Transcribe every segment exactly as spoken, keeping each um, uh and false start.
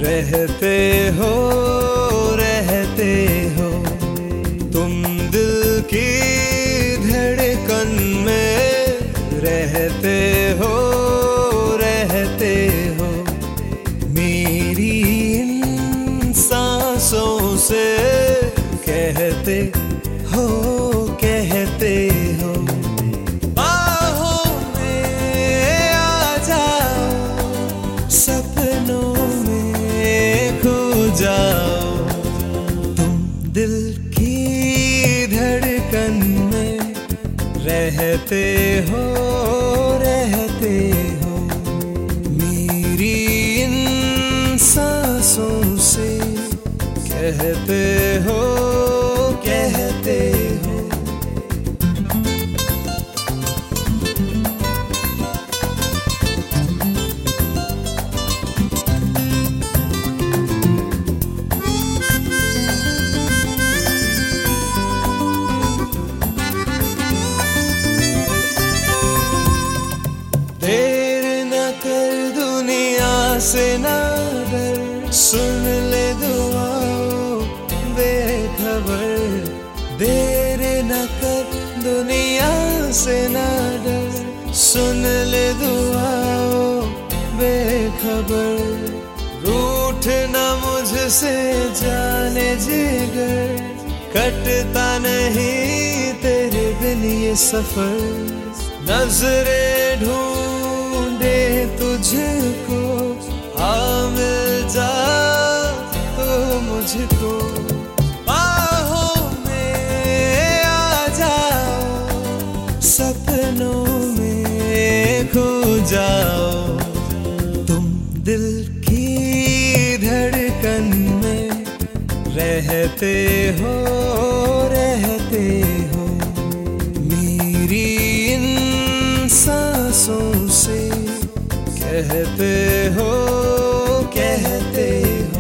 रहते हो रहते हो तुम दिल की धड़कन में, रहते हो रहते हो मेरी इन सांसों से, कहते हो कहते हो बाहों में आ जाओ, सपनों में खो जाओ, तुम दिल की धड़कन में, रहते हो रहते हो मेरी इन सांसों से, कहते हो कहते हो। देर न कर दुनिया से ना डर, सुन ले दुआओं बेखबर, देर न कर दुनिया से ना डर, सुन ले दुआओं बेखबर, रूठ न मुझसे जाने जिगर, कटता नहीं तेरे बिन ये सफर, नजरें ढूंढे तुझको, हाँ मिल जा तो मुझको, बाहों में आ जाओ, सपनों में खो जाओ, तुम दिल की धड़कन में, रहते हो रहते हो मेरी इन सांसों से, कहते हो कहते हो।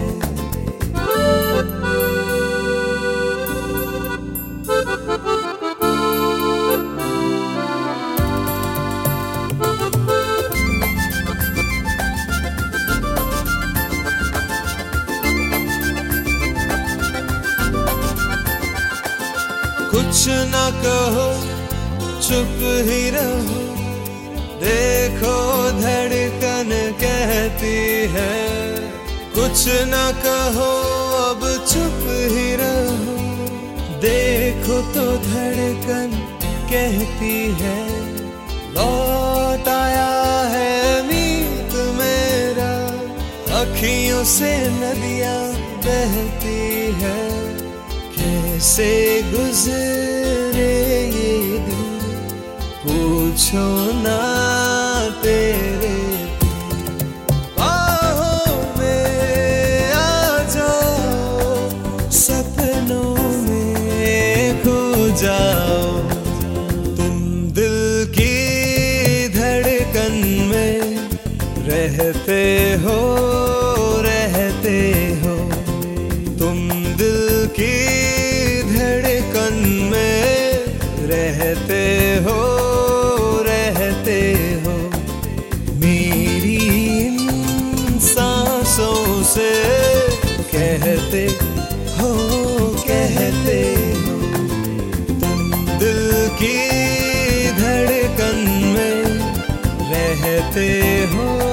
कुछ न कहो चुप ही रहो, देखो धड़कन कहती है, कुछ न कहो अब चुप ही रहो, देखो तो धड़कन कहती है, लौट आया है मीत मेरा, अखियों से नदियां बहती है, कैसे गुजरे ये दिन पूछो ना तेरे, बाहों में आ जाओ, सपनों में खो जाओ, तुम दिल की धड़कन में, रहते हो रहते हो तुम दिल की धड़कन में, रहते हो रहते हो मेरी इन सांसों से, कहते हो कहते हो तुम दिल की धड़कन में, रहते हो